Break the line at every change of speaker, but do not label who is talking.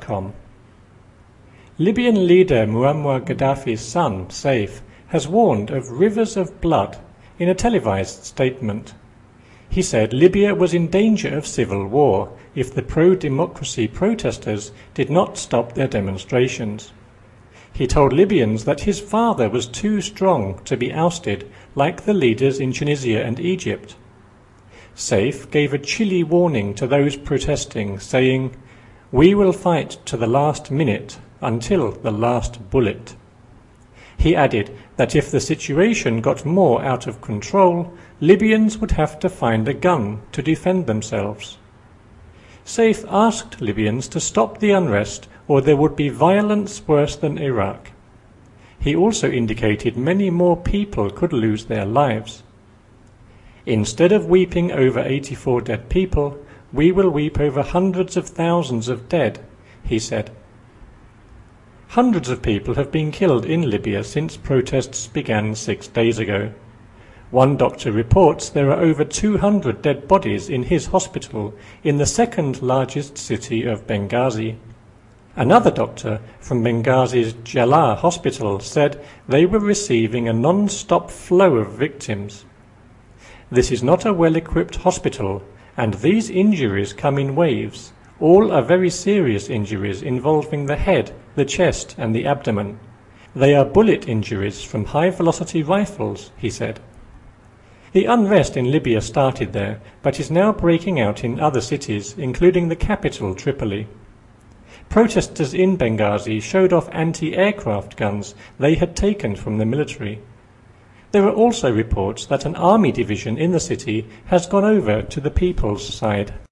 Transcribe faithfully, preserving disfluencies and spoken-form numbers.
com. Libyan leader Muammar Gaddafi's son, Saif, has warned of rivers of blood in a televised statement. He said Libya was in danger of civil war if the pro-democracy protesters did not stop their demonstrations. He told Libyans that his father was too strong to be ousted like the leaders in Tunisia and Egypt. Saif gave a chilly warning to those protesting, saying, "We will fight to the last minute, until the last bullet." He added that if the situation got more out of control, Libyans would have to find a gun to defend themselves. Saif asked Libyans to stop the unrest or there would be violence worse than Iraq. He also indicated many more people could lose their lives. "Instead of weeping over eighty-four dead people, we will weep over hundreds of thousands of dead," he said. Hundreds of people have been killed in Libya since protests began six days ago. One doctor reports there are over two hundred dead bodies in his hospital in the second largest city of Benghazi. Another doctor from Benghazi's Jallah hospital said they were receiving a non-stop flow of victims. "This is not a well-equipped hospital, and these injuries come in waves. All are very serious injuries involving the head, the chest and the abdomen. They are bullet injuries from high-velocity rifles," he said. The unrest in Libya started there, but is now breaking out in other cities, including the capital, Tripoli. Protesters in Benghazi showed off anti-aircraft guns they had taken from the military. There are also reports that an army division in the city has gone over to the people's side.